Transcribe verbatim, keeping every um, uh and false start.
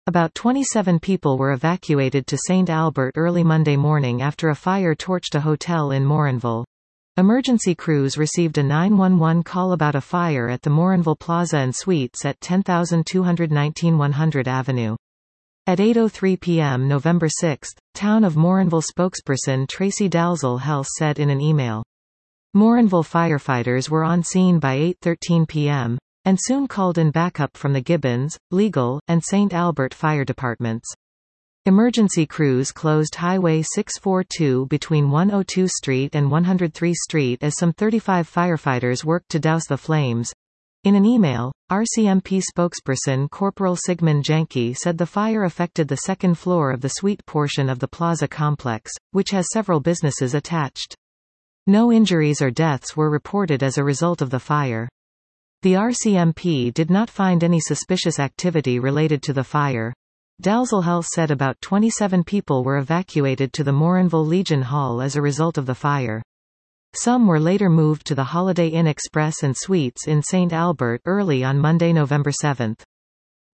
About twenty-seven people were evacuated to Saint Albert early Monday morning after a fire torched a hotel in Morinville. Emergency crews received a nine one one call about a fire at the Morinville Plaza and Suites at ten thousand two hundred nineteen one hundred Avenue. At eight oh three p m November sixth, Town of Morinville spokesperson Tracy Dalzell-Helse said in an email. Morinville firefighters were on scene by eight thirteen p m, and soon called in backup from the Gibbons, Legal, and Saint Albert fire departments. Emergency crews closed Highway six forty-two between one oh two Street and one oh three Street as some thirty-five firefighters worked to douse the flames. In an email, R C M P spokesperson Corporal Sigmund Janke said the fire affected the second floor of the suite portion of the plaza complex, which has several businesses attached. No injuries or deaths were reported as a result of the fire. The R C M P did not find any suspicious activity related to the fire. Dalzell-Helse said about twenty-seven people were evacuated to the Morinville Legion Hall as a result of the fire. Some were later moved to the Holiday Inn Express and Suites in Saint Albert early on Monday, November seventh.